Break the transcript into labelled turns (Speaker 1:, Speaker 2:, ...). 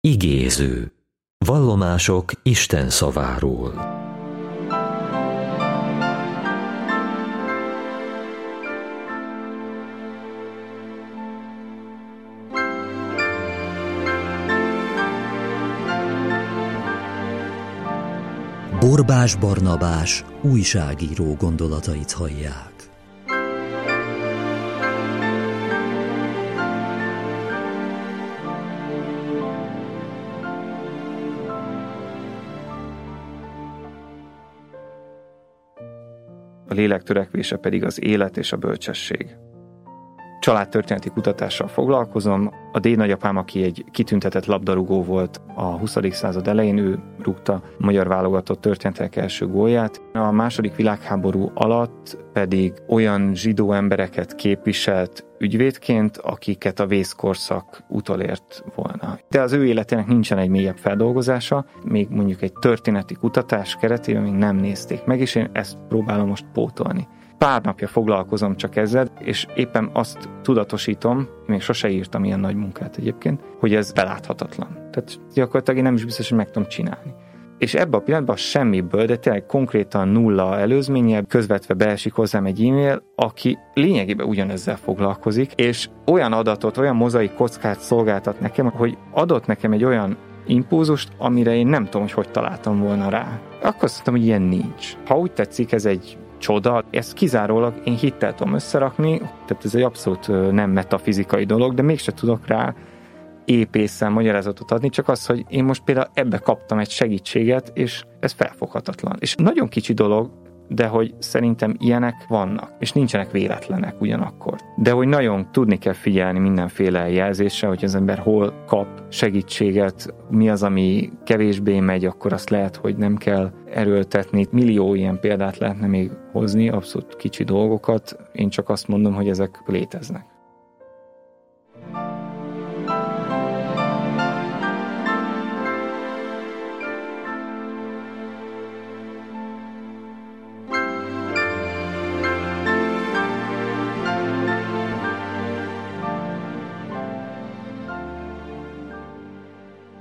Speaker 1: Igéző. Vallomások Isten szaváról. Borbás Barnabás újságíró gondolatait hallják.
Speaker 2: A lélek törekvése pedig az élet és a bölcsesség. Családtörténeti kutatással foglalkozom. A dédnagyapám, aki egy kitüntetett labdarúgó volt a 20. század elején, ő rúgta a magyar válogatott történetek első gólját. A második világháború alatt pedig olyan zsidó embereket képviselt ügyvédként, akiket a vészkorszak utolért volna. De az ő életének nincsen egy mélyebb feldolgozása, még mondjuk egy történeti kutatás keretében még nem nézték meg, és én ezt próbálom most pótolni. Pár napja foglalkozom csak ezzel, és éppen azt tudatosítom, még sose írtam ilyen nagy munkát egyébként, hogy ez beláthatatlan. Tehát gyakorlatilag én nem is biztos, hogy meg tudom csinálni. És ebben a pillanatban semmiből, de tényleg konkrétan nulla előzménnyel közvetve beesik hozzám egy e-mail, aki lényegében ugyanezzel foglalkozik, és olyan adatot, olyan mozaik kockát szolgáltat nekem, hogy adott nekem egy olyan impulzust, amire én nem tudom, hogy találtam volna rá. Akkor azt mondtam, hogy ilyen nincs. Ha úgy tetszik, ez egy csoda, ezt kizárólag én hittel tudom összerakni, tehát ez egy abszolút nem metafizikai dolog, de mégse tudok rá épészen magyarázatot adni, csak az, hogy én most például ebbe kaptam egy segítséget, és ez felfoghatatlan. És nagyon kicsi dolog, de hogy szerintem ilyenek vannak, és nincsenek véletlenek ugyanakkor. De hogy nagyon tudni kell figyelni mindenféle jelzésre, hogy az ember hol kap segítséget, mi az, ami kevésbé megy, akkor azt lehet, hogy nem kell erőltetni. Millió ilyen példát lehetne még hozni, abszolút kicsi dolgokat. Én csak azt mondom, hogy ezek léteznek.